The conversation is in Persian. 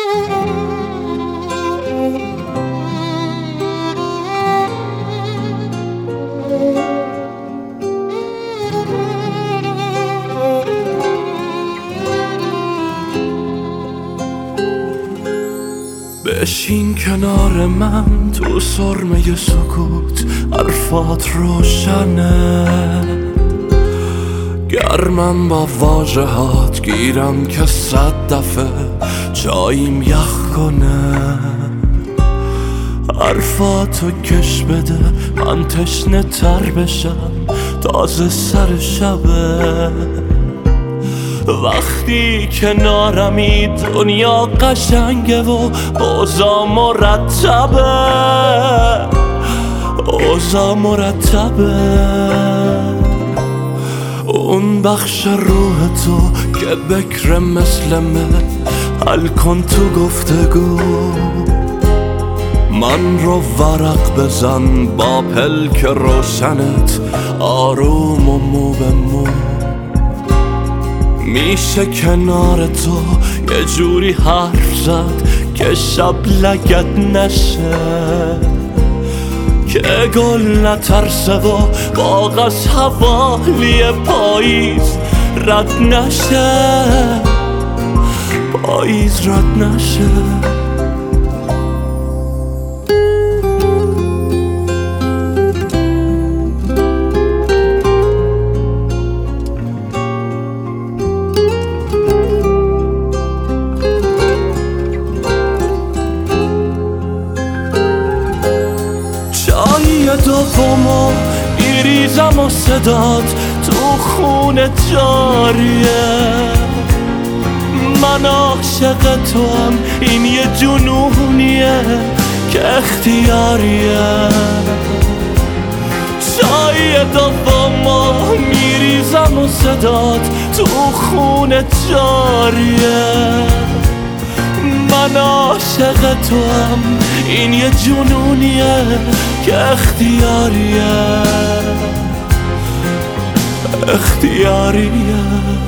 بشین کنار من تو سرمه سکوت، حرفات روشنه، گرمم با واژهات، گیرم که 100 دفعه جاییم یخ کنه. حرفاتو کش بده من تشنه تر بشم، تازه سر شبه. وقتی کنارمی دنیا قشنگه و اوضاع مرتبه، اوضاع مرتبه. اون بخش روح تو که بکره مثل من، حل کن تو گفتگو. من رو ورق بزن با پلک روشنت، آروم و مو به مو. میشه کنار تو یه جوری حرف زد که شب لگت نشه، که گل نترسه و باغ از حوالی پاییز رد نشه، پاییز رد نشه. دومو میریزم و صدات تو خونه جاریه. من عاشق توام، این یه جنونیه که اختیاریه. چای دومو میریزم و صدات تو خونه جاریه. من عاشق توام، این یه جنونیه که اختیاریه، اختیاریه.